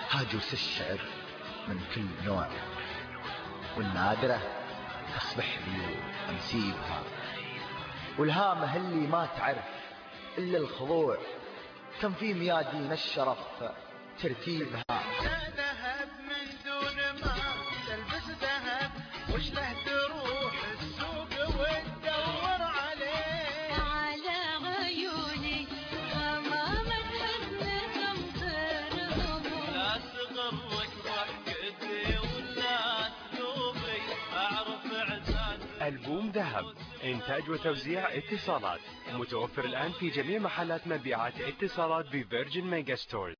هاجوس الشعر من كل نوع، والنادرة تصبح لي نسيبها، والهامة اللي ما تعرف إلا الخضوع، كم في ميادين الشرف ترتيبها. ذهب من دون ما تلبس ذهب، وش له تروح السوق وتدور عليه. على عيوني غمامة حزن تمطرهم، لا تغرك ضحكتي ولا ثوبي اعرف اعزاز. ألبوم ذهب إنتاج وتوزيع اتصالات، متوفر الآن في جميع محلات مبيعات اتصالات بفيرجن ميجا ستورز.